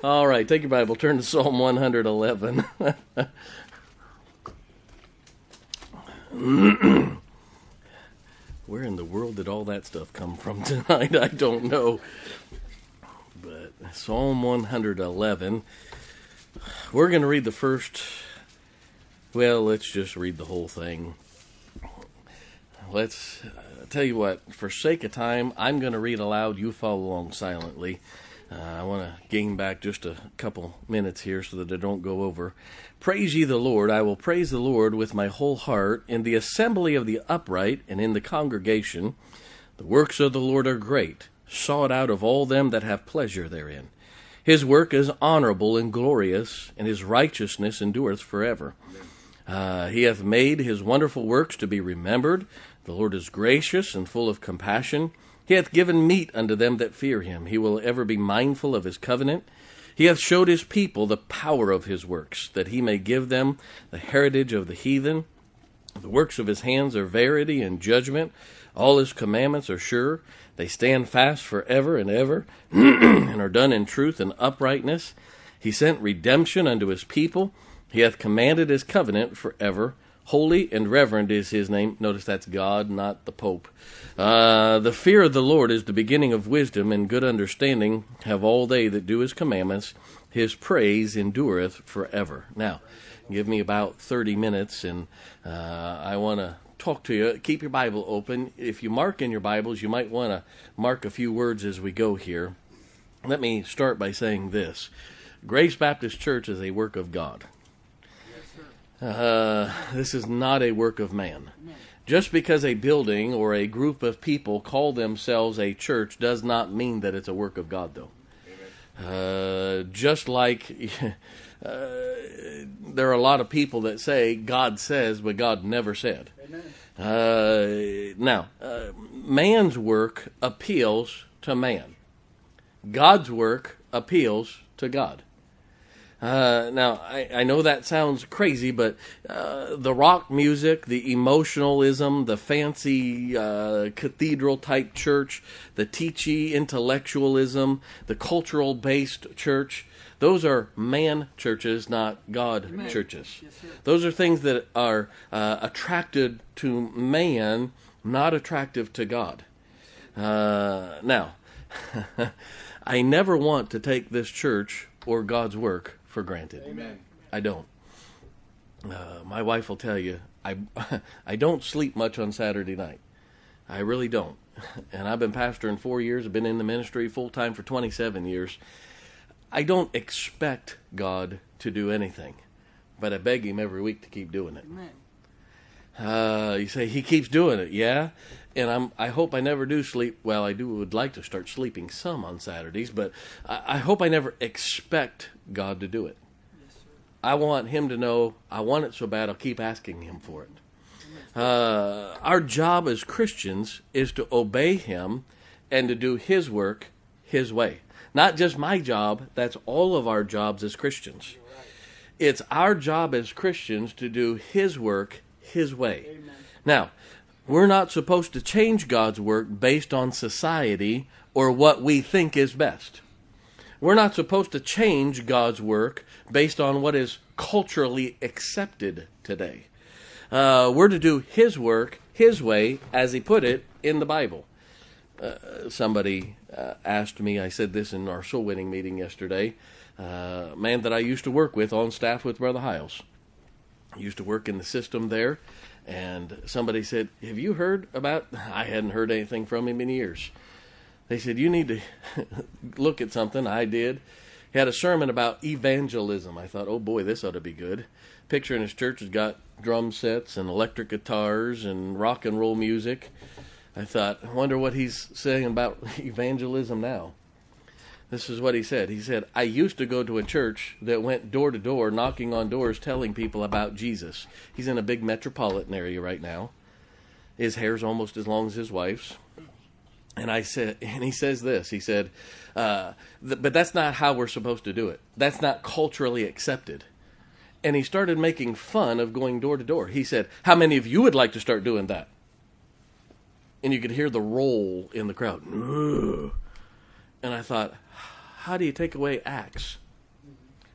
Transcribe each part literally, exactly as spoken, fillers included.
All right, take your Bible, turn to Psalm one eleven. Where in the world did all that stuff come from tonight? I don't know. But Psalm one eleven, we're going to read the first, well, let's just read the whole thing. Let's uh, tell you what, for sake of time, I'm going to read aloud. You follow along silently. Uh, I want to gain back just a couple minutes here so that I don't go over. Praise ye the Lord. I will praise the Lord with my whole heart in the assembly of the upright and in the congregation. The works of the Lord are great, sought out of all them that have pleasure therein. His work is honorable and glorious, and his righteousness endureth forever. Uh, he hath made his wonderful works to be remembered. The Lord is gracious and full of compassion. He hath given meat unto them that fear him. He will ever be mindful of his covenant. He hath showed his people the power of his works, that he may give them the heritage of the heathen. The works of his hands are verity and judgment. All his commandments are sure. They stand fast forever and ever, and are done in truth and uprightness. He sent redemption unto his people. He hath commanded his covenant forever. Holy and reverend is his name. Notice that's God, not the Pope. Uh, the fear of the Lord is the beginning of wisdom, and good understanding have all they that do his commandments. His praise endureth forever. Now, give me about thirty minutes, and uh, I want to talk to you. Keep your Bible open. If you mark in your Bibles, you might want to mark a few words as we go here. Let me start by saying this. Grace Baptist Church is a work of God. Uh, this is not a work of man. Just because a building or a group of people call themselves a church does not mean that it's a work of God, though. Uh, just like uh, there are a lot of people that say God says, but God never said. Uh, now, uh, man's work appeals to man. God's work appeals to God. Uh, now, I, I know that sounds crazy, but uh, the rock music, the emotionalism, the fancy uh, cathedral-type church, the teachy intellectualism, the cultural-based church, those are man churches, not God Amen. Churches. Yes, those are things that are uh, attracted to man, not attractive to God. Uh, now, I never want to take this church or God's work for granted. Amen. I don't. Uh, my wife will tell you, I I don't sleep much on Saturday night. I really don't. And I've been pastoring four years. I've been in the ministry full-time for twenty-seven years. I don't expect God to do anything, but I beg him every week to keep doing it. Amen. Uh, you say, he keeps doing it, yeah? And I'm, I hope I never do sleep. Well, I do would like to start sleeping some on Saturdays, but I, I hope I never expect God to do it. Yes, sir. I want him to know I want it so bad I'll keep asking him for it. Uh, our job as Christians is to obey him and to do his work his way. Not just my job, that's all of our jobs as Christians. Right. It's our job as Christians to do his work his way. Amen. Now, we're not supposed to change God's work based on society or what we think is best. We're not supposed to change God's work based on what is culturally accepted today. Uh, we're to do his work his way, as he put it in the Bible. Uh, somebody uh, asked me, I said this in our soul winning meeting yesterday, uh, a man that I used to work with on staff with Brother Hiles. I used to work in the system there. And somebody said, have you heard about, I hadn't heard anything from him in years. They said, you need to look at something. I did. He had a sermon about evangelism. I thought, oh boy, this ought to be good. Picture in his church has got drum sets and electric guitars and rock and roll music. I thought, I wonder what he's saying about evangelism now. This is what he said. He said, I used to go to a church that went door to door, knocking on doors, telling people about Jesus. He's in a big metropolitan area right now. His hair's almost as long as his wife's. And I said, and he says this, he said, uh, th- but that's not how we're supposed to do it. That's not culturally accepted. And he started making fun of going door to door. He said, how many of you would like to start doing that? And you could hear the roll in the crowd. Ugh. And I thought, how do you take away Acts?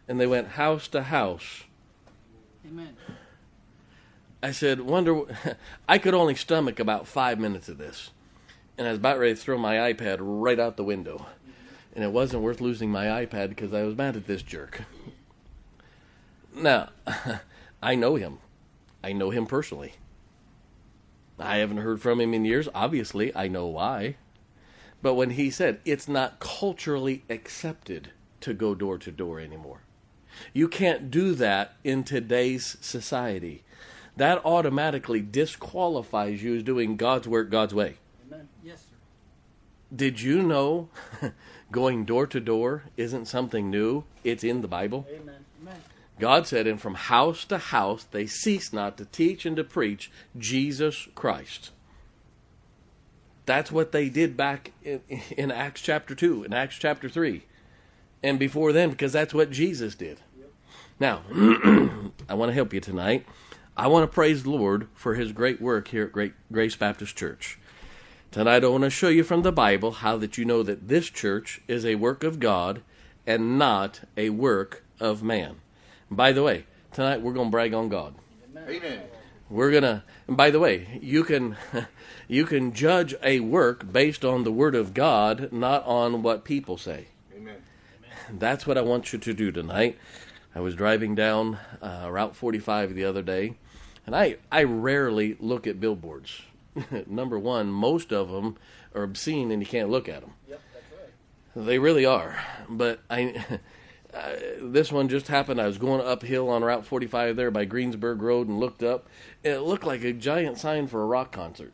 And they went house to house. Amen. I said, wonder, I could only stomach about five minutes of this. And I was about ready to throw my iPad right out the window. And it wasn't worth losing my iPad because I was mad at this jerk. Now, I know him. I know him personally. I haven't heard from him in years. Obviously, I know why. But when he said, it's not culturally accepted to go door to door anymore. You can't do that in today's society. That automatically disqualifies you as doing God's work God's way. Amen. Yes, sir. Did you know going door to door isn't something new? It's in the Bible. Amen. Amen. God said, and from house to house they cease not to teach and to preach Jesus Christ. That's what they did back in, in Acts chapter two, in Acts chapter three. And before then, because that's what Jesus did. Yep. Now, I want to help you tonight. I want to praise the Lord for his great work here at Great Grace Baptist Church. Tonight I want to show you from the Bible how that you know that this church is a work of God and not a work of man. And by the way, tonight we're going to brag on God. Amen. We're going to, and by the way, you can you can judge a work based on the Word of God, not on what people say. Amen. That's what I want you to do tonight. I was driving down uh, Route forty-five the other day, and I, I rarely look at billboards. Number one, most of them are obscene and you can't look at them. Yep, that's right. They really are. But I, uh, this one just happened. I was going uphill on Route forty-five there by Greensburg Road and looked up. And it looked like a giant sign for a rock concert.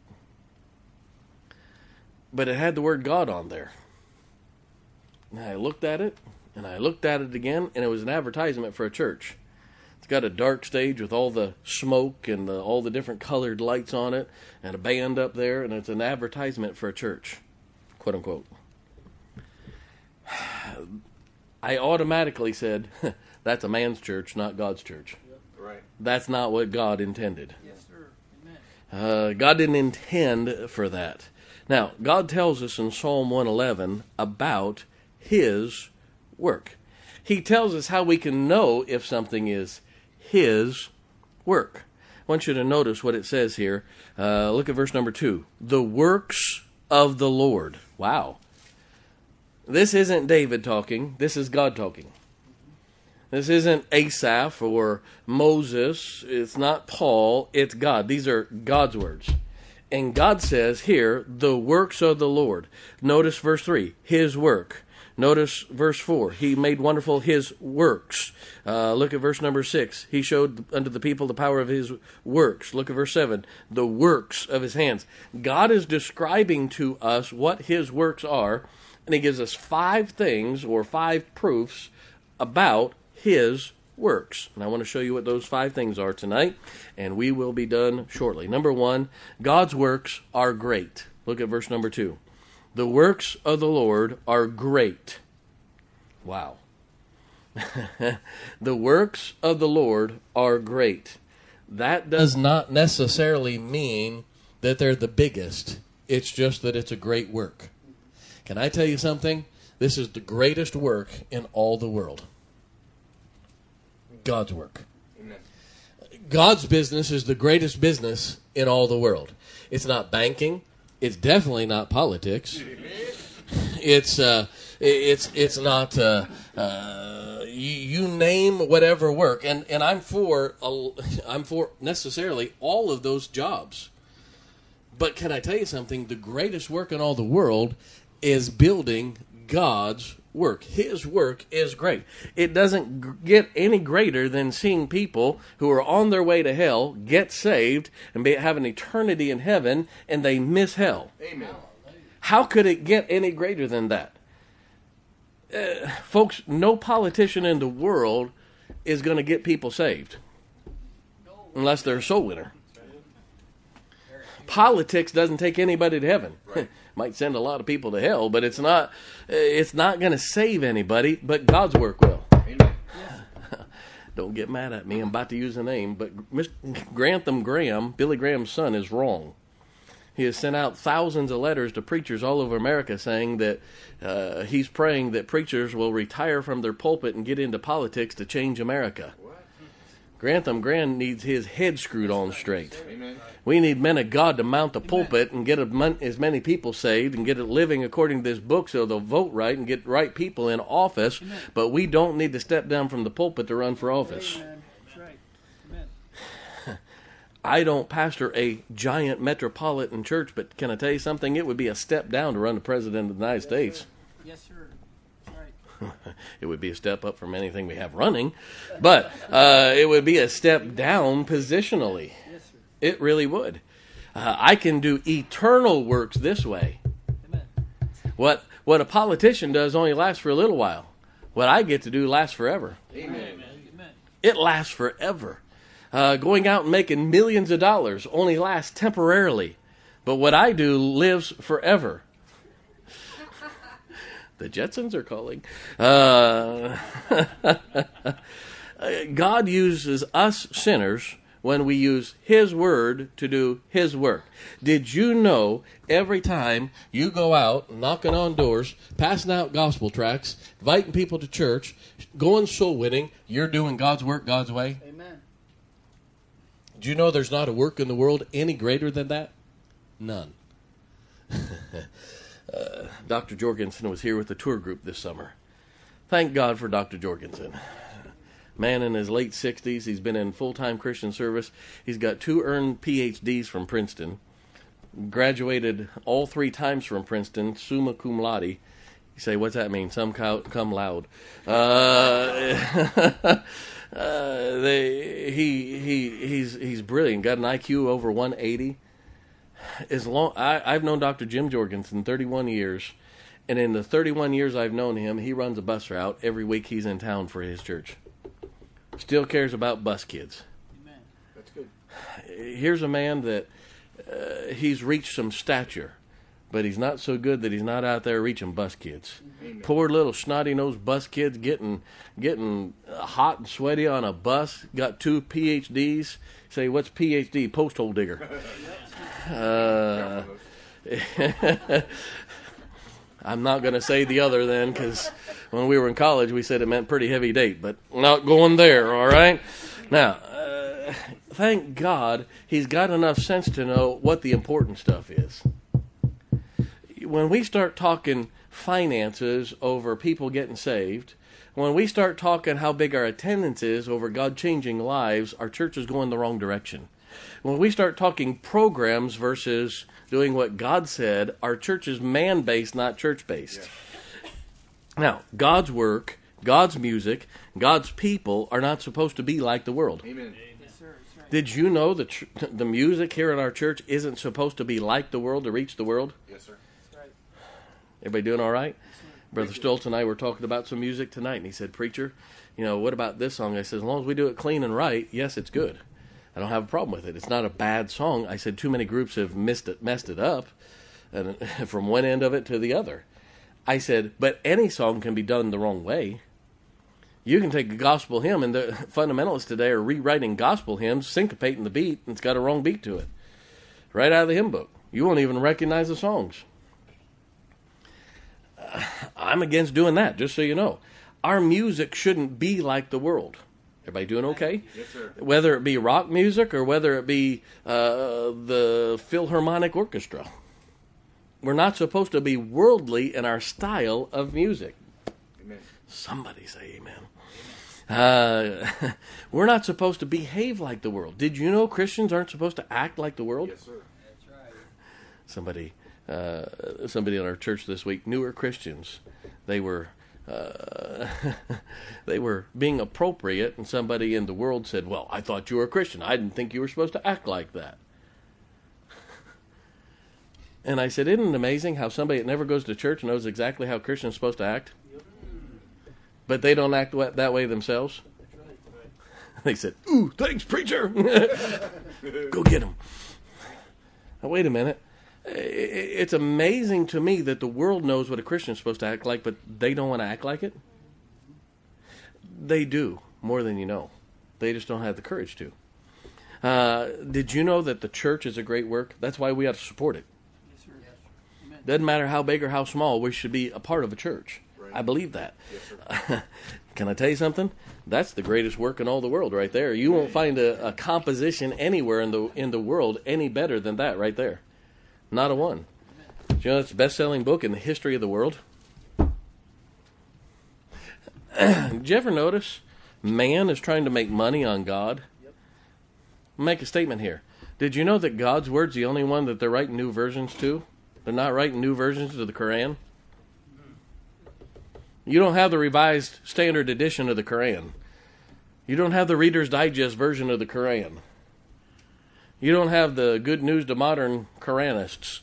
But it had the word God on there. And I looked at it, and I looked at it again, and it was an advertisement for a church. It's got a dark stage with all the smoke and the, all the different colored lights on it, and a band up there, and it's an advertisement for a church, quote unquote. I automatically said, that's a man's church, not God's church. Yep. Right. That's not what God intended. Yes, sir. Amen. Uh, God didn't intend for that. Now, God tells us in Psalm one eleven about his work. He tells us how we can know if something is his work. I want you to notice what it says here. Uh, look at verse number two. The works of the Lord. Wow. This isn't David talking. This is God talking. This isn't Asaph or Moses. It's not Paul. It's God. These are God's words. And God says here, the works of the Lord. Notice verse three, his work. Notice verse four, he made wonderful his works. Uh, look at verse number six, he showed unto the people the power of his works. Look at verse seven, the works of his hands. God is describing to us what his works are, and he gives us five things or five proofs about his works. And I want to show you what those five things are tonight, and we will be done shortly. Number one, God's works are great. Look at verse number two. The works of the Lord are great. Wow. The works of the Lord are great. That does not necessarily mean that they're the biggest. It's just that it's a great work. Can I tell you something? This is the greatest work in all the world. God's work. Amen. God's business is the greatest business in all the world. It's not banking. It's definitely not politics. It's uh, it's it's not uh, uh, you, you name whatever work, and and I'm for uh, I'm for necessarily all of those jobs. But can I tell you something? The greatest work in all the world is building God's work. His work is great. It doesn't g- get any greater than seeing people who are on their way to hell get saved and be, have an eternity in heaven, and they miss hell. Amen. How could it get any greater than that? Uh, folks, no politician in the world is going to get people saved unless they're a soul winner. Politics doesn't take anybody to heaven. Right. Might send a lot of people to hell, but it's not it's not going to save anybody, but God's work will. Amen. Don't get mad at me. I'm about to use a name, but Mister Grantham Graham, Billy Graham's son, is wrong. He has sent out thousands of letters to preachers all over America saying that uh, he's praying that preachers will retire from their pulpit and get into politics to change America. Grantham Grand needs his head screwed on straight. Amen. We need men of God to mount the pulpit and get as many people saved and get it living according to this book so they'll vote right and get right people in office. Amen. But we don't need to step down from the pulpit to run for office. Amen. That's right. Amen. I don't pastor a giant metropolitan church, but can I tell you something? It would be a step down to run the President of the United Yes, States. Sir. Yes, sir. That's right. It would be a step up from anything we have running, but uh, it would be a step down positionally. Yes, sir. It really would. Uh, I can do eternal works this way. Amen. What what a politician does only lasts for a little while. What I get to do lasts forever. Amen. Amen. It lasts forever. Uh, going out and making millions of dollars only lasts temporarily. But what I do lives forever. The Jetsons are calling. Uh, God uses us sinners when we use His Word to do His work. Did you know every time you go out knocking on doors, passing out gospel tracts, inviting people to church, going soul winning, you're doing God's work God's way? Amen. Do you know there's not a work in the world any greater than that? None. uh, Doctor Jorgensen was here with the tour group this summer. Thank God for Doctor Jorgensen. Man in his late sixties, he's been in full-time Christian service. He's got two earned P H Ds from Princeton. Graduated all three times from Princeton, summa cum laude. You say, what's that mean? Some cum loud. Uh, Uh, they, he he he's he's brilliant. Got an I Q over one eighty. As long I, I've known Doctor Jim Jorgensen thirty-one years, and in the thirty-one years I've known him, he runs a bus route every week he's in town for his church. Still cares about bus kids. Amen. That's good. Here's a man that uh, he's reached some stature, but he's not so good that he's not out there reaching bus kids. Amen. Poor little snotty-nosed bus kids getting getting hot and sweaty on a bus. Got two P H Ds. Say, what's P H D? Post hole digger. Uh, I'm not going to say the other then, because when we were in college, we said it meant pretty heavy date, but not going there, all right? Now, uh, thank God he's got enough sense to know what the important stuff is. When we start talking finances over people getting saved, when we start talking how big our attendance is over God changing lives, our church is going the wrong direction. When we start talking programs versus doing what God said, our church is man-based, not church-based. Yeah. Now, God's work, God's music, God's people are not supposed to be like the world. Amen. Yes, sir. That's right. Did you know the tr- the music here in our church isn't supposed to be like the world to reach the world? Yes, sir. That's right. Everybody doing all right? Yes, sir. Brother Stoltz and I were talking about some music tonight, and he said, "Preacher, you know, what about this song?" I said, "As long as we do it clean and right, yes, it's good. I don't have a problem with it. It's not a bad song." I said, "Too many groups have missed it, messed it up, and from one end of it to the other." I said, "But any song can be done the wrong way. You can take a gospel hymn, and the fundamentalists today are rewriting gospel hymns, syncopating the beat, and it's got a wrong beat to it, right out of the hymn book. You won't even recognize the songs." Uh, I'm against doing that, just so you know. Our music shouldn't be like the world. Everybody doing okay? Yes, sir. Whether it be rock music or whether it be uh, the Philharmonic Orchestra. We're not supposed to be worldly in our style of music. Amen. Somebody say amen. Uh, we're not supposed to behave like the world. Did you know Christians aren't supposed to act like the world? Yes, sir. That's right. Somebody, uh, somebody in our church this week, newer Christians, they were uh, they were being appropriate, and somebody in the world said, "Well, I thought you were a Christian. I didn't think you were supposed to act like that." And I said, "Isn't it amazing how somebody that never goes to church knows exactly how Christians are supposed to act? But they don't act that way themselves?" They said, "Ooh, thanks, preacher." Go get them. Now, wait a minute. It's amazing to me that the world knows what a Christian is supposed to act like, but they don't want to act like it. They do, more than you know. They just don't have the courage to. Uh, did you know that the church is a great work? That's why we have to support it. Yes, sir. Amen. Doesn't matter how big or how small, we should be a part of a church. Right. I believe that. Yes, sir. Can I tell you something? That's the greatest work in all the world right there. You won't find a, a composition anywhere in the in the world any better than that right there. Not a one. Do you know it's the best-selling book in the history of the world? Did you ever notice man is trying to make money on God? Yep. Make a statement here. Did you know that God's Word's the only one that they're writing new versions to? They're not writing new versions to the Quran. You don't have the Revised Standard Edition of the Quran. You don't have the Reader's Digest version of the Quran. You don't have the Good News to Modern Quranists.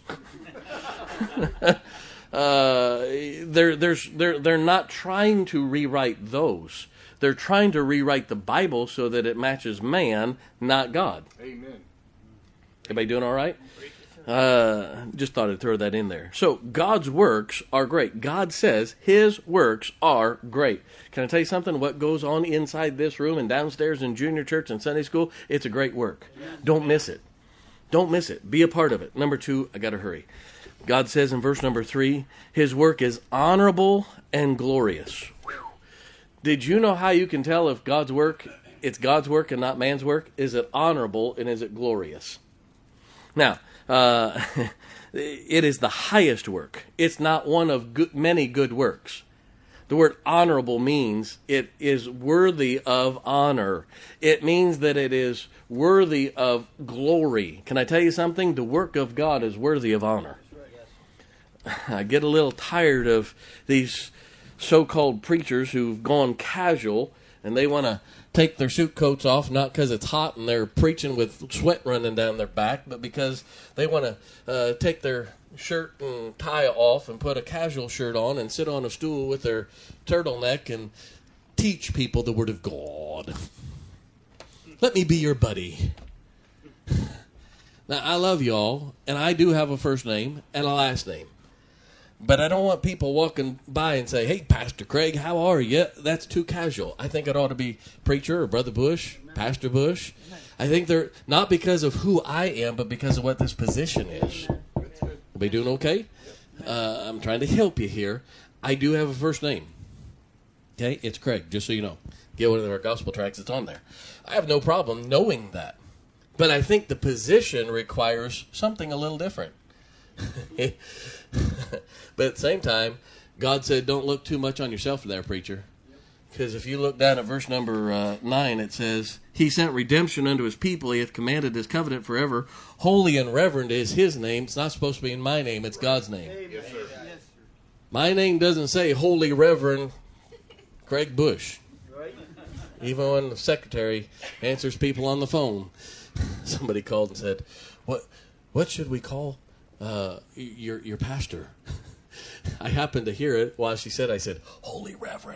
uh, they're, there's, they're, they're not trying to rewrite those. They're trying to rewrite the Bible so that it matches man, not God. Amen. Everybody doing all right? Uh, just thought I'd throw that in there. So God's works are great. God says His works are great. Can I tell you something? What goes on inside this room and downstairs in junior church and Sunday school, it's a great work. Don't miss it. Don't miss it. Be a part of it. Number two, I got to hurry. God says in verse number three, His work is honorable and glorious. Whew. Did you know how you can tell if God's work, it's God's work and not man's work? Is it honorable and is it glorious? Now, uh, it is the highest work. It's not one of good, many good works. The word honorable means it is worthy of honor. It means that it is worthy of glory. Can I tell you something? The work of God is worthy of honor. I get a little tired of these so-called preachers who've gone casual and they want to take their suit coats off, not because it's hot and they're preaching with sweat running down their back, but because they want to uh, take their shirt and tie off and put a casual shirt on and sit on a stool with their turtleneck and teach people the Word of God. Let me be your buddy. Now, I love y'all, and I do have a first name and a last name. But I don't want people walking by and say, hey, Pastor Craig, how are you? That's too casual. I think it ought to be Preacher or Brother Bush, Amen. Pastor Bush. Amen. I think they're not because of who I am, but because of what this position is. Everybody doing okay? Uh, I'm trying to help you here. I do have a first name. Okay, it's Craig, just so you know. Get one of our gospel tracts, it's on there. I have no problem knowing that. But I think the position requires something a little different. But at the same time, God said, don't look too much on yourself there, preacher. Because if you look down at verse number uh, nine, it says, He sent redemption unto His people. He hath commanded His covenant forever. Holy and reverend is His name. It's not supposed to be in my name. It's God's name. Yes, sir. My name doesn't say Holy Reverend Craig Bush. Even when the secretary answers people on the phone. Somebody called and said, what what should we call uh, your your pastor? I happened to hear it while she said, I said, Holy Reverend.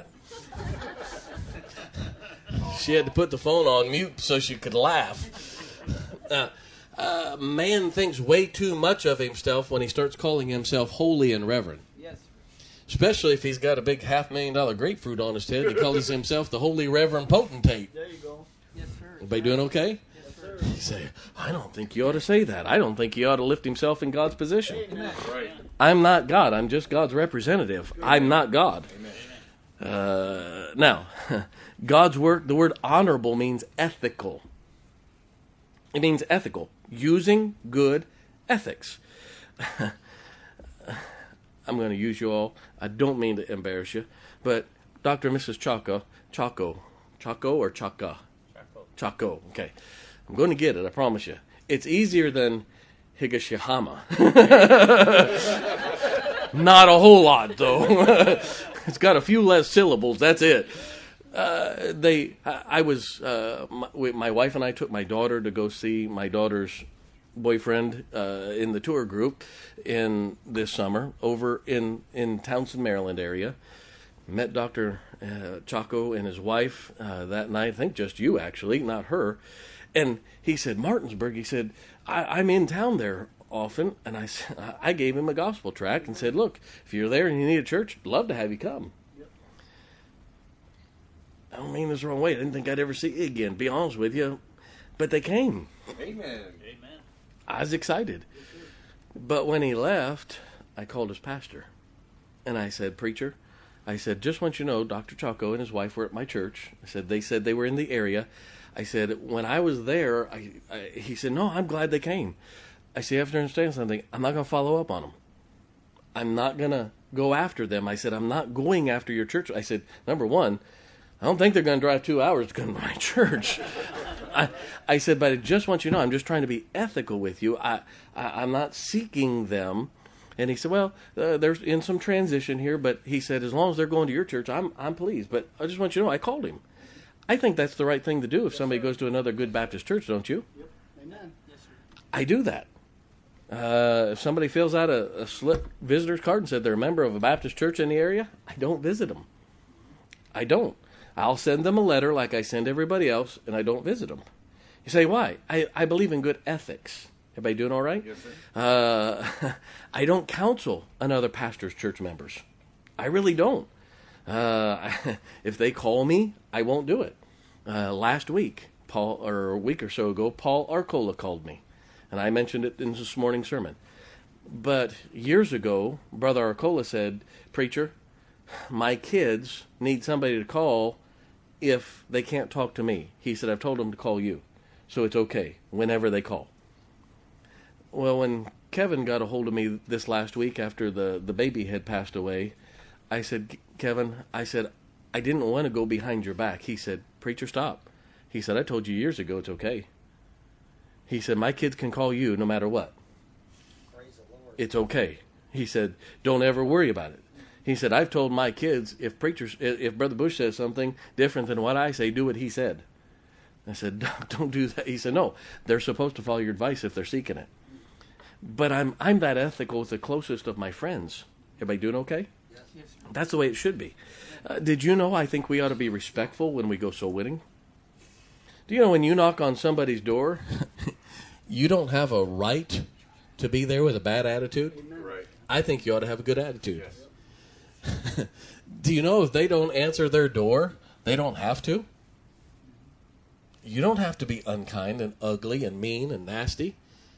She had to put the phone on mute so she could laugh. Uh, uh, man thinks way too much of himself when he starts calling himself holy and reverend. Yes. Especially if he's got a big half million dollar grapefruit on his head. He calls himself the Holy Reverend Potentate. There you go. Yes, sir. Everybody doing okay? Yes, sir. You say, I don't think you ought to say that. I don't think he ought to lift himself in God's position. Amen. Right. I'm not God. I'm just God's representative. I'm not God. Uh, now, God's work, the word honorable means ethical. It means ethical. Using good ethics. I'm going to use you all. I don't mean to embarrass you, but Doctor and Missus Chaco, Chaco, Chaco or Chaka? Chaco. Chaco, okay. I'm going to get it, I promise you. It's easier than Higashihama. Not a whole lot, though. It's got a few less syllables, that's it. Uh, they, I, I was, uh, my, my wife and I took my daughter to go see my daughter's boyfriend uh, in the tour group in this summer over in, in Townsend, Maryland area. Met Doctor Uh, Chaco and his wife uh, that night. I think just you, actually, not her. And he said, Martinsburg, he said, I, I'm in town there often. And I, I gave him a gospel tract and said, look, if you're there and you need a church, I'd love to have you come. Yep. I don't mean this the wrong way. I didn't think I'd ever see you again. Be honest with you, But they came. Amen. Amen. I was excited. But when he left, I called his pastor. And I said, preacher, I said, just want you to know, Doctor Chaco and his wife were at my church. I said, they said they were in the area. I said, when I was there, I, I, he said, no, I'm glad they came. I said, you have to understand something. I'm not going to follow up on them. I'm not going to go after them. I said, I'm not going after your church. I said, number one, I don't think they're going to drive two hours to come to my church. I, I said, but I just want you to know, I'm just trying to be ethical with you. I, I, I'm not seeking them. And he said, well, uh, there's in some transition here, but he said, as long as they're going to your church, I'm I'm pleased. But I just want you to know, I called him. I think that's the right thing to do if yes, somebody sir. goes to another good Baptist church, don't you? Yep. Amen. Yes, sir. I do that. Uh, if somebody fills out a, a slip visitor's card and said they're a member of a Baptist church in the area, I don't visit them. I don't. I'll send them a letter like I send everybody else, and I don't visit them. You say, why? I, I believe in good ethics. Everybody doing all right? Yes, sir. Uh, I don't counsel another pastor's church members. I really don't. Uh, if they call me, I won't do it. Uh, last week, Paul, or a week or so ago, Paul Arcola called me, and I mentioned it in this morning's sermon. But years ago, Brother Arcola said, preacher, my kids need somebody to call if they can't talk to me. He said, I've told them to call you, so it's okay whenever they call. Well, when Kevin got a hold of me this last week after the, the baby had passed away, I said, Kevin, I said, I didn't want to go behind your back. He said, preacher, stop. He said, I told you years ago it's okay. He said, my kids can call you no matter what. Praise the Lord. It's okay. He said, don't ever worry about it. He said, I've told my kids, if preachers, if Brother Bush says something different than what I say, do what he said. I said, don't do that. He said, no, they're supposed to follow your advice if they're seeking it. But I'm I'm that ethical with the closest of my friends. Everybody doing okay? Yes, yes, sir. That's the way it should be. Uh, did you know I think we ought to be respectful when we go soul winning? Do you know when you knock on somebody's door, you don't have a right to be there with a bad attitude? Amen. Right. I think you ought to have a good attitude. Yes. Do you know if they don't answer their door, they don't have to? You don't have to be unkind and ugly and mean and nasty.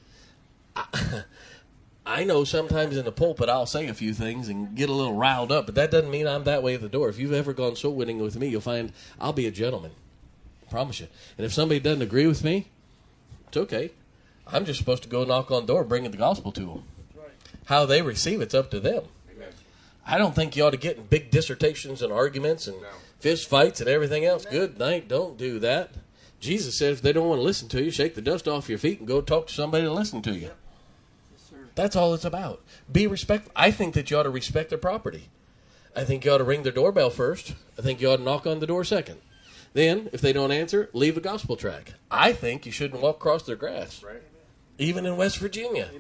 I, I know sometimes in the pulpit I'll say a few things and get a little riled up, but that doesn't mean I'm that way at the door. If you've ever gone soul winning with me, you'll find I'll be a gentleman. I promise you. And if somebody doesn't agree with me, it's okay. I'm just supposed to go knock on the door bringing the gospel to them. That's right. How they receive it's up to them. Amen. I don't think you ought to get in big dissertations and arguments and No. fist fights and everything else. Good night. Don't do that. Jesus said if they don't want to listen to you, shake the dust off your feet and go talk to somebody to listen to you. Yes, sir. That's all it's about. Be respectful. I think that you ought to respect their property. I think you ought to ring their doorbell first. I think you ought to knock on the door second. Then, if they don't answer, leave a gospel tract. I think you shouldn't walk across their grass, Right. even in West Virginia.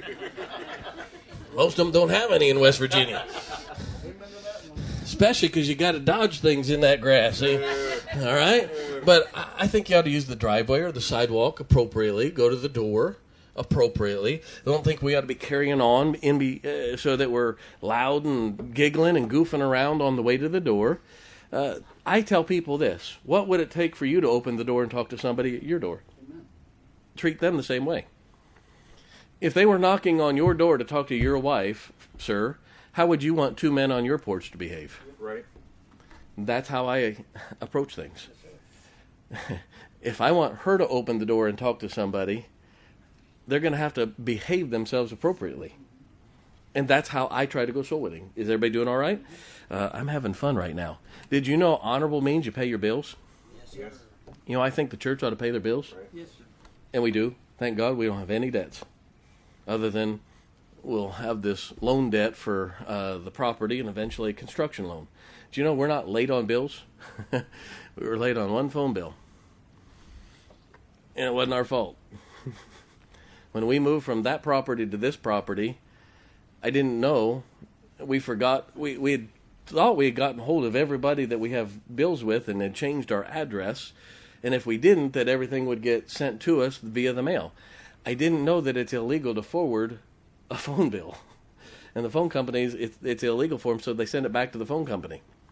Most of them don't have any in West Virginia. Especially because you got to dodge things in that grass. See? All right? But I I think you ought to use the driveway or the sidewalk appropriately. Go to the door appropriately. I don't think we ought to be carrying on in be, uh, so that we're loud and giggling and goofing around on the way to the door. Uh, I tell people this. What would it take for you to open the door and talk to somebody at your door? Amen. Treat them the same way. If they were knocking on your door to talk to your wife, sir, how would you want two men on your porch to behave? Right. That's how I approach things. If I want her to open the door and talk to somebody, they're going to have to behave themselves appropriately. And that's how I try to go soul winning. Is everybody doing all right? Uh, I'm having fun right now. Did you know honorable means you pay your bills? Yes, Yes. sir. You know, I think the church ought to pay their bills. Right. Yes, sir. And we do. Thank God we don't have any debts. Other than we'll have this loan debt for uh, the property and eventually a construction loan. Do you know we're not late on bills? We were late on one phone bill. And it wasn't our fault. When we moved from that property to this property, I didn't know. We forgot. We, we had thought we had gotten hold of everybody that we have bills with and had changed our address. And if we didn't, that everything would get sent to us via the mail. I didn't know that it's illegal to forward a phone bill. And the phone companies, it's, it's illegal for them, so they send it back to the phone company.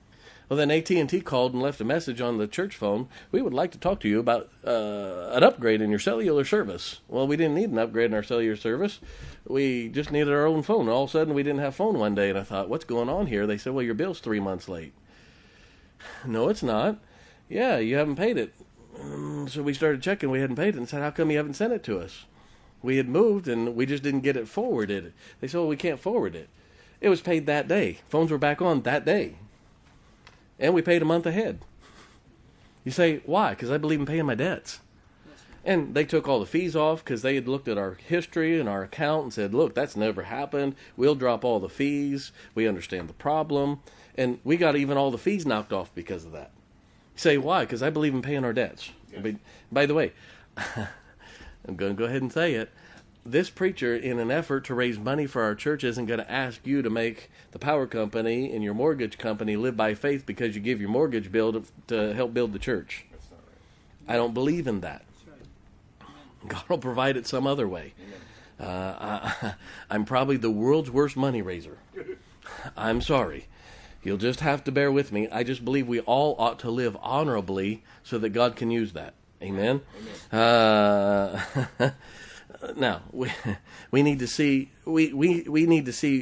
Well, then A T and T called and left a message on the church phone. We would like to talk to you about uh, an upgrade in your cellular service. Well, we didn't need an upgrade in our cellular service. We just needed our own phone. All of a sudden, we didn't have phone one day, and I thought, what's going on here? They said, well, your bill's three months late. No, it's not. Yeah, you haven't paid it. Um, so we started checking. We hadn't paid it and said, how come you haven't sent it to us? We had moved, and we just didn't get it forwarded. They said, well, we can't forward it. It was paid that day. Phones were back on that day. And we paid a month ahead. You say, why? Because I believe in paying my debts. And they took all the fees off because they had looked at our history and our account and said, look, that's never happened. We'll drop all the fees. We understand the problem. And we got even all the fees knocked off because of that. You say, why? Because I believe in paying our debts. Yeah. By, by the way, I'm going to go ahead and say it. This preacher, in an effort to raise money for our church, isn't going to ask you to make the power company and your mortgage company live by faith because you give your mortgage bill to, to help build the church. That's not right. I don't believe in that. That's right. God will provide it some other way. Uh, I, I'm probably the world's worst money raiser. I'm sorry. You'll just have to bear with me. I just believe we all ought to live honorably so that God can use that. Amen? Amen. Uh, now, we we need to see we, we, we need to see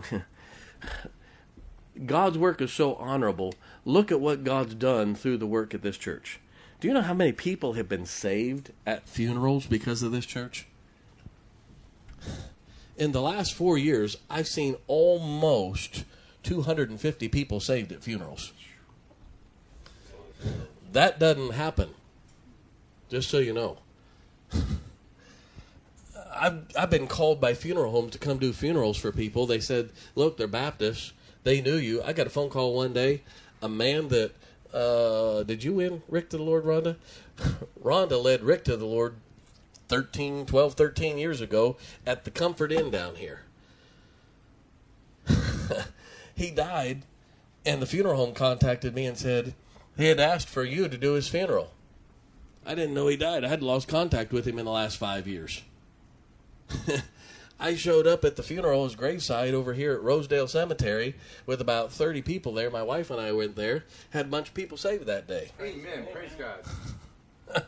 God's work is so honorable. Look at what God's done through the work at this church. Do you know how many people have been saved at funerals because of this church? In the last four years, I've seen almost two hundred fifty people saved at funerals. That doesn't happen. Just so you know. I've, I've been called by funeral homes to come do funerals for people. They said, look, they're Baptists. They knew you. I got a phone call one day. A man that, uh, did you win Rick to the Lord, Rhonda? Rhonda led Rick to the Lord thirteen, twelve, thirteen years ago at the Comfort Inn down here. He died, and the funeral home contacted me and said he had asked for you to do his funeral. I didn't know he died. I had lost contact with him in the last five years. I showed up at the funeral, his graveside over here at Rosedale Cemetery with about thirty people there. My wife and I went there. Had a bunch of people saved that day. Amen. Praise God.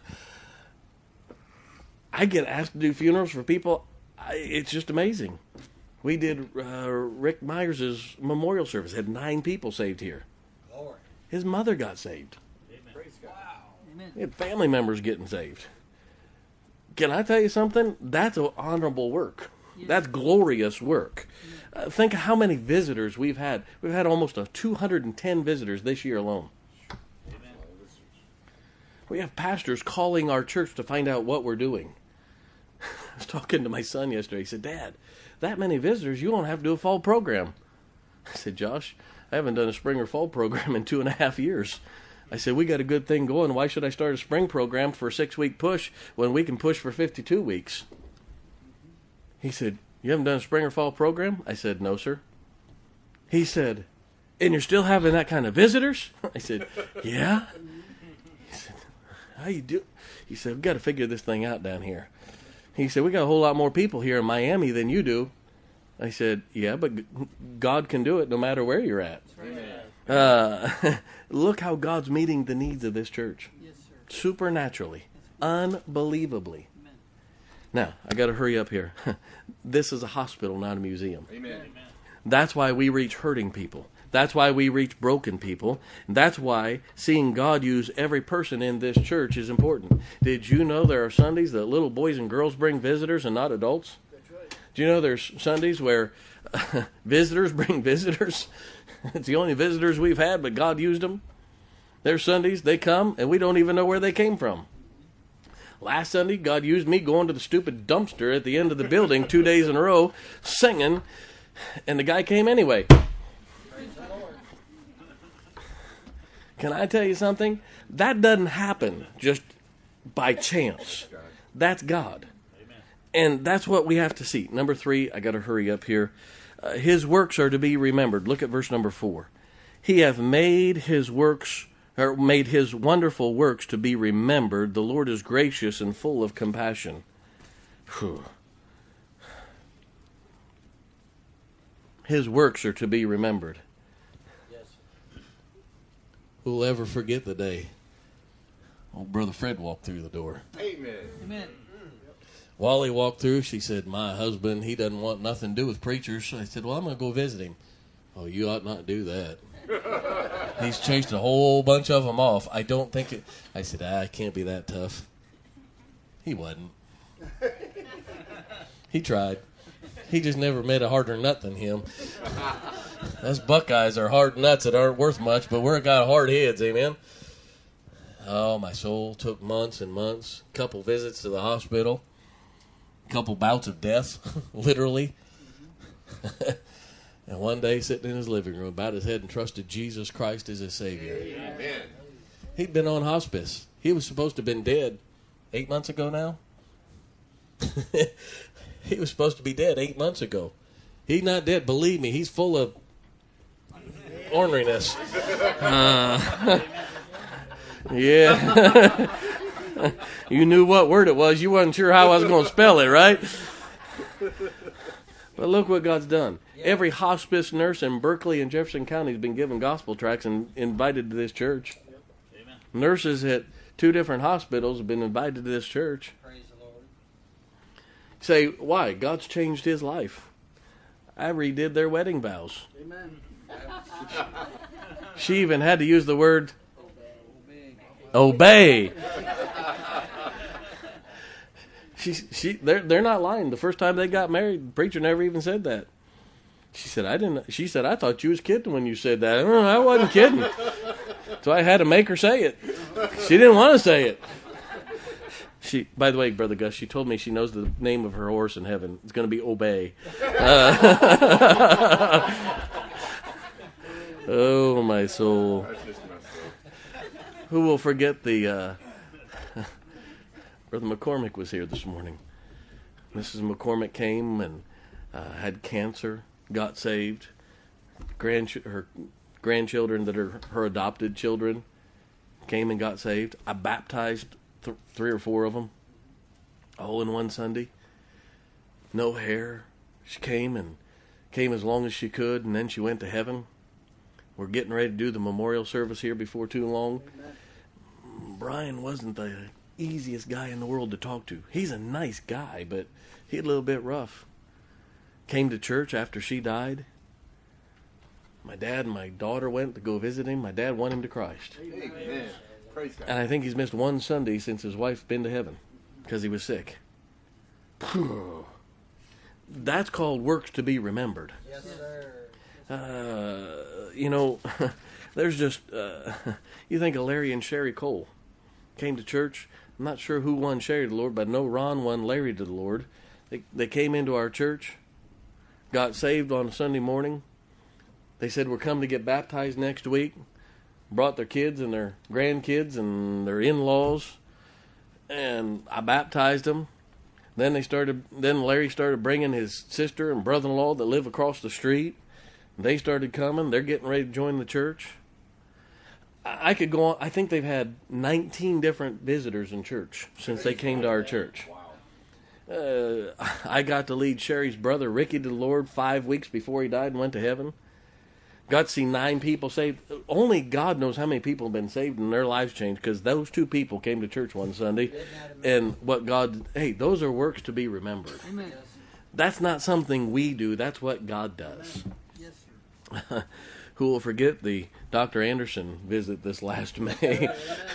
I get asked to do funerals for people. I, it's just amazing. We did uh, Rick Myers' memorial service. Had nine people saved here. Glory. His mother got saved. Amen. Praise God. Wow. Amen. He had family members getting saved. Can I tell you something? That's an honorable work. Yes. That's glorious work. Uh, think of how many visitors we've had. We've had almost a two hundred ten visitors this year alone. Amen. We have pastors calling our church to find out what we're doing. I was talking to my son yesterday. He said, Dad, that many visitors, you won't have to do a fall program. I said, Josh, I haven't done a spring or fall program in two and a half years. I said, we got a good thing going. Why should I start a spring program for a six-week push when we can push for fifty-two weeks? He said, you haven't done a spring or fall program? I said, no, sir. He said, and you're still having that kind of visitors? I said, yeah. He said, how you do? He said, we've got to figure this thing out down here. He said, we got a whole lot more people here in Miami than you do. I said, yeah, but God can do it no matter where you're at. Amen. Uh, look how God's meeting the needs of this church. Yes, sir. Supernaturally. Unbelievably. Amen. Now, I got to hurry up here. This is a hospital, not a museum. Amen. That's why we reach hurting people. That's why we reach broken people. And that's why seeing God use every person in this church is important. Did you know there are Sundays that little boys and girls bring visitors and not adults? That's right. Do you know there's Sundays where uh, visitors bring visitors? It's the only visitors we've had, but God used them. There's Sundays, they come, and we don't even know where they came from. Last Sunday, God used me going to the stupid dumpster at the end of the building two days in a row, singing, and the guy came anyway. Can I tell you something? That doesn't happen just by chance. That's God. And that's what we have to see. Number three, I got to hurry up here. Uh, his works are to be remembered. Look at verse number four. He hath made his works, or made his wonderful works to be remembered. The Lord is gracious and full of compassion. Whew. His works are to be remembered. Yes. Who'll ever forget the day old Brother Fred walked through the door? Amen. Amen. Wally walked through. She said, my husband, he doesn't want nothing to do with preachers. So I said, well, I'm going to go visit him. Oh, you ought not do that. He's chased a whole bunch of them off. I don't think it. I said, ah, I can't be that tough. He wasn't. He tried. He just never met a harder nut than him. Us Buckeyes are hard nuts that aren't worth much, but we're got hard heads, amen? Oh, my soul took months and months. Couple visits to the hospital. Couple bouts of death, literally. And one day, sitting in his living room, bowed his head and trusted Jesus Christ as his Savior. Amen. He'd been on hospice. He was supposed to have been dead eight months ago now. He was supposed to be dead eight months ago. He's not dead. Believe me, he's full of orneriness. Uh, yeah. You knew what word it was. You wasn't sure how I was going to spell it, right? But look what God's done. Every hospice nurse in Berkeley and Jefferson County has been given gospel tracts and invited to this church. Amen. Nurses at two different hospitals have been invited to this church. Praise the Lord. Say, why? God's changed his life. I redid their wedding vows. Amen. She even had to use the word Obey. obey. She, she, they're, they're not lying. The first time they got married, the preacher never even said that. She said, I didn't. She said, I thought you was kidding when you said that. "Oh, I wasn't kidding. So I had to make her say it. She didn't want to say it. She, by the way, Brother Gus, she told me she knows the name of her horse in heaven. It's going to be Obey. Uh, oh, my soul. That's just messed up. Who will forget the... Uh, Brother McCormick was here this morning. Missus McCormick came and uh, had cancer, got saved. Grandch- her grandchildren that are her adopted children came and got saved. I baptized th- three or four of them all in one Sunday. No hair. She came and came as long as she could, and then she went to heaven. We're getting ready to do the memorial service here before too long. Amen. Brian wasn't the easiest guy in the world to talk to. He's a nice guy, but he's a little bit rough. Came to church after she died. My dad and my daughter went to go visit him. My dad won him to Christ. Amen. Praise God. And I think he's missed one Sunday since his wife's been to heaven because he was sick. That's called works to be remembered. Yes, sir. Uh, you know, there's just, uh, you think of Larry and Sherry Cole. Came to church. I'm not sure who won Sherry to the Lord, but I know Ron won Larry to the Lord. They, they came into our church, got saved on a Sunday morning. They said, we're coming to get baptized next week. Brought their kids and their grandkids and their in-laws. And I baptized them. Then they started. Then Larry started bringing his sister and brother-in-law that live across the street. They started coming. They're getting ready to join the church. I could go on. I think they've had nineteen different visitors in church since they came to our church. Uh, I got to lead Sherry's brother Ricky to the Lord five weeks before he died and went to heaven. Got to see nine people saved. Only God knows how many people have been saved and their lives changed because those two people came to church one Sunday. And what God, hey, those are works to be remembered. Amen. That's not something we do. That's what God does. Yes, sir. Who will forget the Doctor Anderson visit this last May?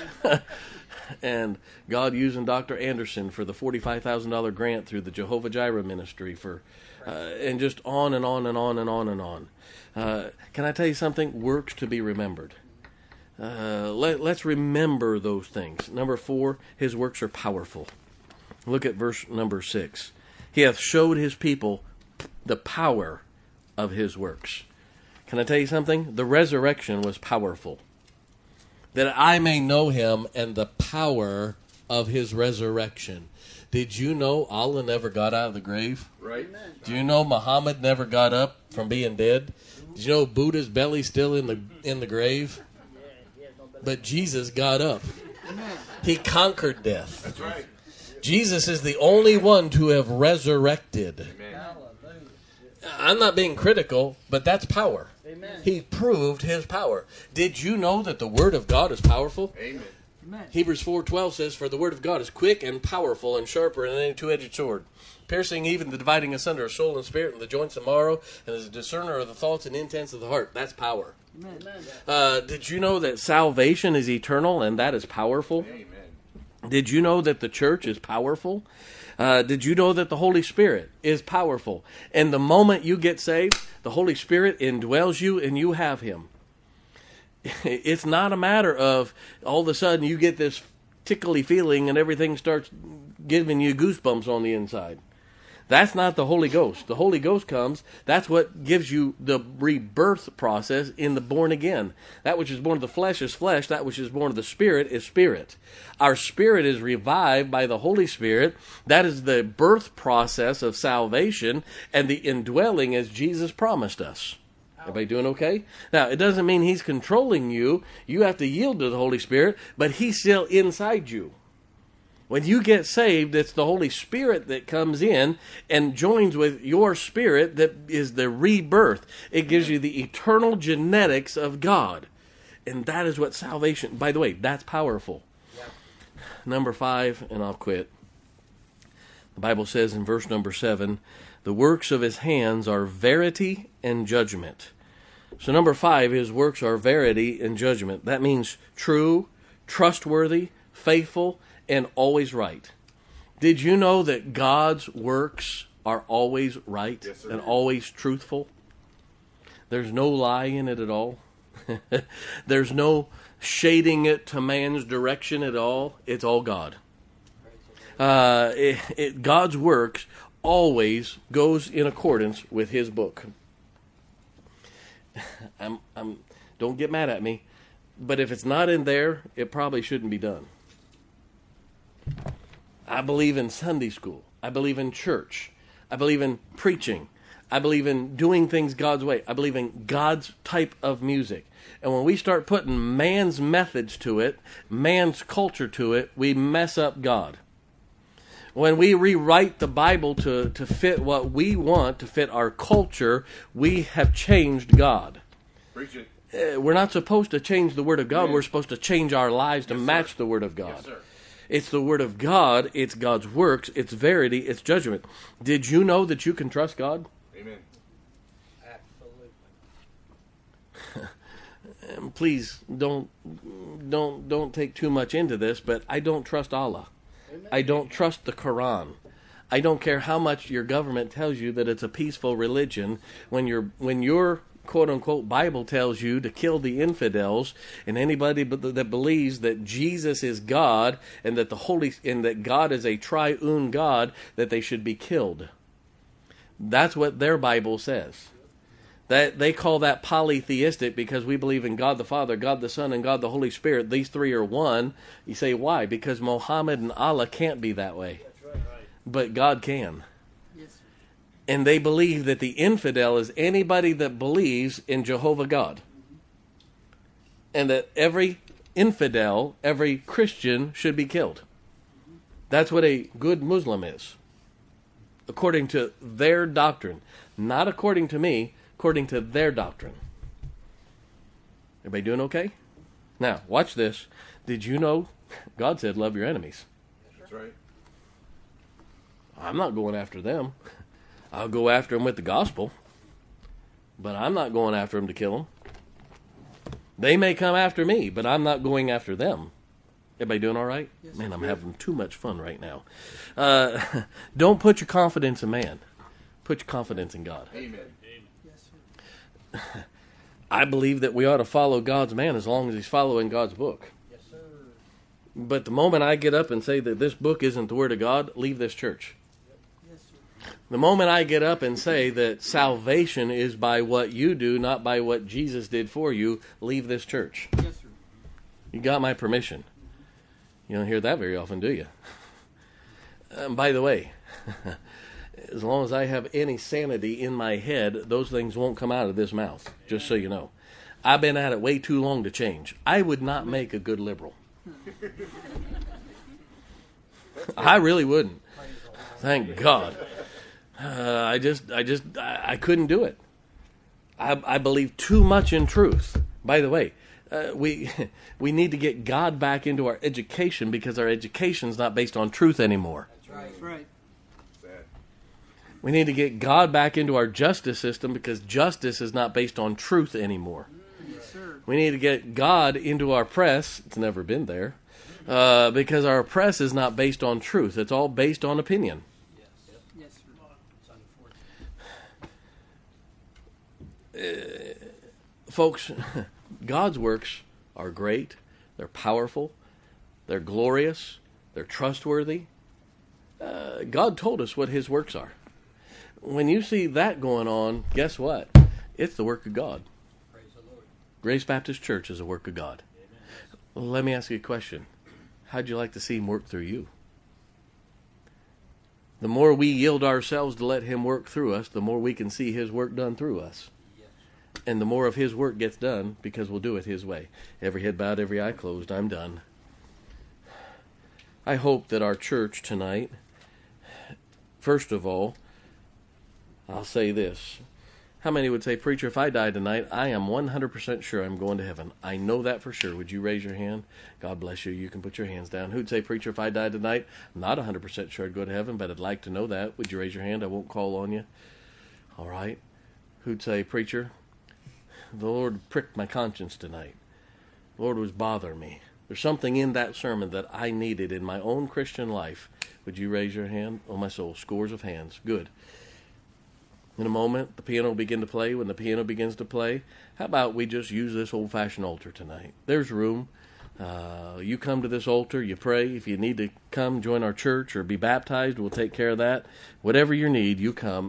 And God using Doctor Anderson for the forty-five thousand dollars grant through the Jehovah Jireh ministry for, uh, and just on and on and on and on and on. Uh, can I tell you something? Works to be remembered. Uh, let, let's remember those things. Number four, his works are powerful. Look at verse number six. He hath showed his people the power of his works. Can I tell you something? The resurrection was powerful. That I may know him and the power of his resurrection. Did you know Allah never got out of the grave? Right? Do you know Muhammad never got up from being dead? Did you know Buddha's belly's still in the in the grave? But Jesus got up. He conquered death. That's right. Jesus is the only one to have resurrected. Amen. Hallelujah. I'm not being critical, but that's power. Amen. Amen. He proved his power. Did you know that the Word of God is powerful? Amen. Amen. Hebrews four twelve says, "For the Word of God is quick and powerful and sharper than any two-edged sword, piercing even the dividing asunder of soul and spirit and the joints and marrow, and is a discerner of the thoughts and intents of the heart." That's power. Amen. Amen. Uh, did you know that salvation is eternal and that is powerful? Amen. Did you know that the church is powerful? Uh, did you know that the Holy Spirit is powerful? And the moment you get saved, the Holy Spirit indwells you and you have Him. It's not a matter of all of a sudden you get this tickly feeling and everything starts giving you goosebumps on the inside. That's not the Holy Ghost. The Holy Ghost comes, that's what gives you the rebirth process in the born again. That which is born of the flesh is flesh, that which is born of the Spirit is spirit. Our spirit is revived by the Holy Spirit. That is the birth process of salvation and the indwelling as Jesus promised us. Everybody doing okay? Now, it doesn't mean He's controlling you. You have to yield to the Holy Spirit, but He's still inside you. When you get saved, it's the Holy Spirit that comes in and joins with your spirit that is the rebirth. It gives you the eternal genetics of God. And that is what salvation, by the way, that's powerful. Yep. Number five, and I'll quit. The Bible says in verse number seven, "The works of His hands are verity and judgment." So number five, His works are verity and judgment. That means true, trustworthy, faithful, and always right. Did you know that God's works are always right Yes, sir. and always truthful? There's no lie in it at all. There's no shading it to man's direction at all. It's all God. Uh, it, it, God's works always goes in accordance with His book. I'm, I'm, don't get mad at me, but if it's not in there, it probably shouldn't be done. I believe in Sunday school. I believe in church. I believe in preaching. I believe in doing things God's way. I believe in God's type of music. And when we start putting man's methods to it, man's culture to it, we mess up God. When we rewrite the Bible to, to fit what we want, to fit our culture, we have changed God. Preach it. Uh, We're not supposed to change the Word of God. Amen. We're supposed to change our lives to Yes, sir. match the Word of God. Yes, sir. It's the Word of God. It's God's works. It's verity. It's judgment. Did you know that you can trust God? Amen. Absolutely. And please don't don't don't take too much into this, but I don't trust Allah. I don't trust the Quran. I don't care how much your government tells you that it's a peaceful religion. When you're when your quote unquote Bible tells you to kill the infidels and anybody that believes that Jesus is God and that the Holy and that God is a triune God, that they should be killed. That's what their Bible says. That they call that polytheistic because we believe in God the Father, God the Son, and God the Holy Spirit. These three are one. You say, why? Because Muhammad and Allah can't be that way. That's right. But God can. Yes, sir. And they believe that the infidel is anybody that believes in Jehovah God. And that every infidel, every Christian should be killed. That's what a good Muslim is. According to their doctrine. Not according to me, according to their doctrine. Everybody doing okay? Now, watch this. Did you know God said love your enemies? That's right. I'm not going after them. I'll go after them with the gospel. But I'm not going after them to kill them. They may come after me, but I'm not going after them. Everybody doing all right? Yes, Man, I'm sir. having too much fun right now. Uh, don't put your confidence in man. Put your confidence in God. Amen. Yes, sir. I believe that we ought to follow God's man as long as he's following God's book. Yes, sir. But the moment I get up and say that this book isn't the Word of God, leave this church. Yes, sir. The moment I get up and say that salvation is by what you do, not by what Jesus did for you, leave this church. Yes, sir. You got my permission. You don't hear that very often, do you? Um, by the way, as long as I have any sanity in my head, those things won't come out of this mouth, just so you know. I've been at it way too long to change. I would not make a good liberal. I really wouldn't. Thank God. Uh, I just, I just, I, I couldn't do it. I, I believe too much in truth. By the way, uh, we we need to get God back into our education because our education is not based on truth anymore. That's right. That's right. Sad. We need to get God back into our justice system because justice is not based on truth anymore. Yes, sir. We need to get God into our press. It's never been there. Uh, because our press is not based on truth. It's all based on opinion. Yes. Yes, sir. It's unfortunate. Folks, God's works are great. They're powerful. They're glorious. They're trustworthy. Uh, God told us what His works are. When you see that going on, guess what? It's the work of God. Praise the Lord. Grace Baptist Church is a work of God. Well, let me ask you a question. How'd you like to see Him work through you? The more we yield ourselves to let Him work through us, the more we can see His work done through us. Yes. And the more of His work gets done because we'll do it His way. Every head bowed, every eye closed. I'm done. I hope that our church tonight, first of all, I'll say this. How many would say, Preacher, if I die tonight, I am one hundred percent sure I'm going to heaven. I know that for sure. Would you raise your hand? God bless you. You can put your hands down. Who'd say, Preacher, if I die tonight, I'm not one hundred percent sure I'd go to heaven, but I'd like to know that. Would you raise your hand? I won't call on you. All right. Who'd say, Preacher, the Lord pricked my conscience tonight. The Lord was bothering me. There's something in that sermon that I needed in my own Christian life. Would you raise your hand? Oh, my soul. Scores of hands. Good. In a moment, the piano will begin to play. When the piano begins to play, how about we just use this old-fashioned altar tonight? There's room. Uh, you come to this altar, you pray. If you need to come join our church or be baptized, we'll take care of that. Whatever your need, you come.